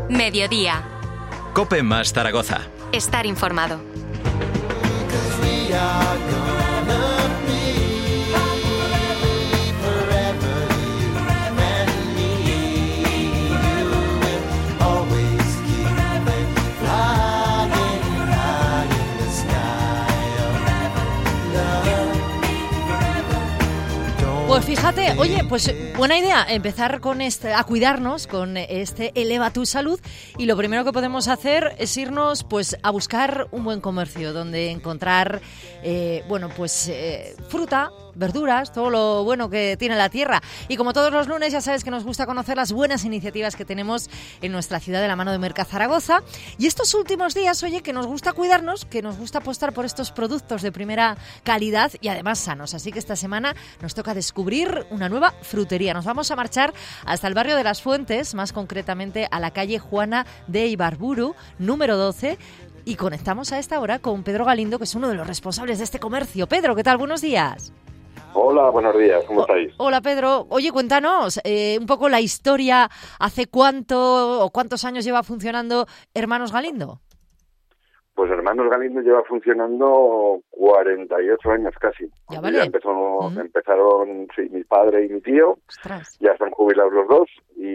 Mediodía. COPE más Zaragoza. Estar informado. Pues fíjate, oye, pues buena idea empezar con a cuidarnos con este Eleva tu Salud, y lo primero que podemos hacer es irnos pues a buscar un buen comercio donde encontrar fruta, verduras, todo lo bueno que tiene la tierra. Y como todos los lunes, ya sabes que nos gusta conocer las buenas iniciativas que tenemos en nuestra ciudad de la mano de Merca Zaragoza. Y estos últimos días, oye, que nos gusta cuidarnos, que nos gusta apostar por estos productos de primera calidad y además sanos. Así que esta semana nos toca descubrir una nueva frutería. Nos vamos a marchar hasta el barrio de Las Fuentes, más concretamente a la calle Juana de Ibarburu, número 12, y conectamos a esta hora con Pedro Galindo, que es uno de los responsables de este comercio. Pedro, ¿qué tal? Buenos días. Hola, buenos días, ¿cómo estáis? Hola, Pedro. Oye, cuéntanos un poco la historia. ¿Hace cuántos años lleva funcionando Hermanos Galindo? Pues Hermanos Galindo lleva funcionando 48 años casi. Ya vale. Empezaron mi padre y mi tío. Ostras. Ya están jubilados los dos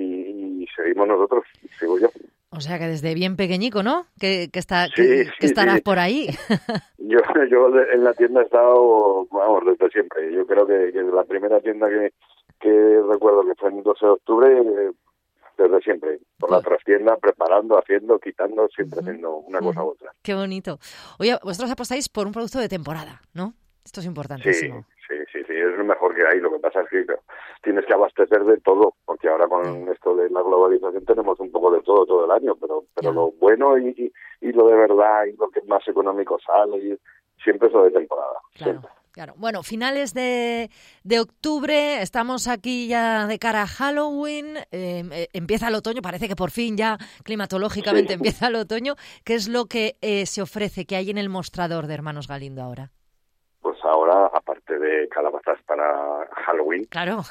y seguimos nosotros, sigo yo. O sea que desde bien pequeñico, ¿no? Que estarás por ahí. Yo en la tienda he estado, desde siempre. Yo creo que la primera tienda que recuerdo que fue el 12 de octubre, desde siempre. Por la trastienda, preparando, haciendo, quitando, siempre haciendo una cosa u otra. Qué bonito. Oye, vosotros apostáis por un producto de temporada, ¿no? Esto es importantísimo. Sí, es lo mejor que hay. Lo que pasa es que tienes que abastecer de todo, porque ahora con esto de la globalización tenemos un poco de todo el año, pero lo bueno y lo de verdad y lo que más económico sale, y siempre es lo de temporada. Claro. Bueno, finales de octubre, estamos aquí ya de cara a Halloween, empieza el otoño, parece que por fin ya climatológicamente empieza el otoño. ¿Qué es lo que se ofrece, que hay en el mostrador de Hermanos Galindo ahora? Pues ahora, aparte de calabazas para Halloween, claro.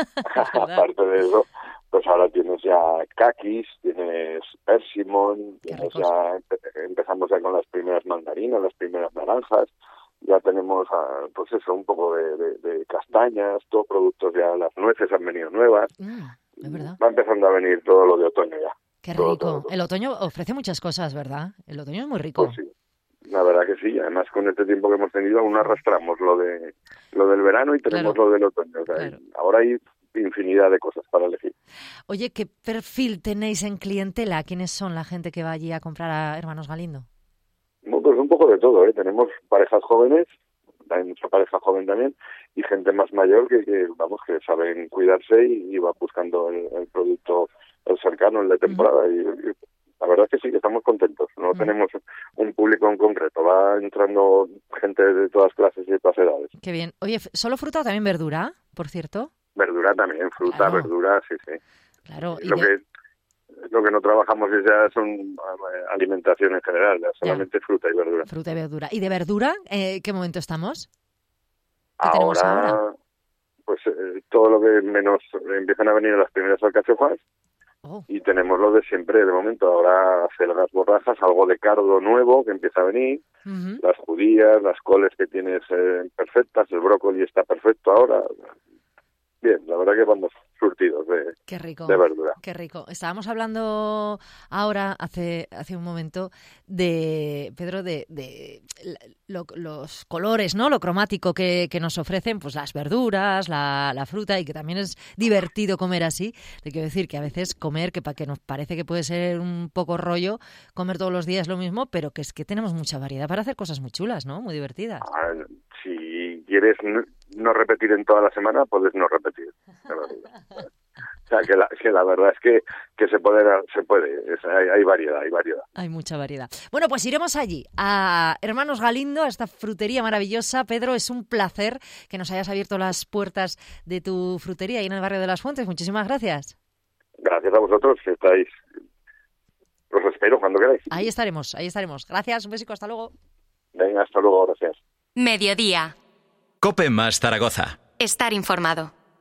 aparte de eso, pues ahora tienes ya kakis, tienes persimón, empezamos ya con las primeras mandarinas, las primeras naranjas, ya tenemos un poco de castañas, todos productos ya, las nueces han venido nuevas, es verdad. Va empezando a venir todo lo de otoño ya. Qué rico. Todo. El otoño ofrece muchas cosas, ¿verdad? El otoño es muy rico. Pues sí. La verdad que sí, además con este tiempo que hemos tenido aún arrastramos lo del verano y tenemos lo del otoño. O sea, ahora hay infinidad de cosas para elegir. Oye, ¿qué perfil tenéis en clientela? ¿Quiénes son la gente que va allí a comprar a Hermanos Galindo? Bueno, pues un poco de todo, ¿eh? Tenemos parejas jóvenes, hay mucha pareja joven también, y gente más mayor que saben cuidarse y va buscando el producto el cercano, el de temporada. Y la verdad es que sí, que estamos contentos. No tenemos un público en concreto. Va entrando gente de todas clases y de todas edades. Qué bien. Oye, ¿solo fruta o también verdura, por cierto? Verdura también, fruta, verdura, sí. Claro. Lo que no trabajamos ya son alimentación en general, ya solamente fruta y verdura. Fruta y verdura. ¿Y de verdura, qué momento estamos? ¿Qué tenemos ahora? Pues todo lo que menos empiezan a venir las primeras alcachofas. Y tenemos lo de siempre, de momento. Ahora acelgas borrajas, algo de cardo nuevo que empieza a venir, las judías, las coles que tienes perfectas, el brócoli está perfecto ahora. Bien, la verdad que vamos surtidos de verdura. Qué rico. Estábamos hablando ahora, hace un momento, Pedro, de los colores, ¿no? Lo cromático que nos ofrecen pues las verduras, la fruta, y que también es divertido comer así. Te quiero decir que a veces comer, que nos parece que puede ser un poco rollo, comer todos los días lo mismo, pero que es que tenemos mucha variedad para hacer cosas muy chulas, ¿no? Muy divertidas. Si quieres no repetir en toda la semana, puedes no repetir. O sea, que la verdad es que se puede. Hay variedad. Hay mucha variedad. Bueno, pues iremos allí, a Hermanos Galindo, a esta frutería maravillosa. Pedro, es un placer que nos hayas abierto las puertas de tu frutería ahí en el barrio de Las Fuentes. Muchísimas gracias. Gracias a vosotros, que estáis. Os espero cuando queráis. Ahí estaremos. Gracias, un besico, hasta luego. Venga, hasta luego, gracias. Mediodía. COPE más Zaragoza. Estar informado.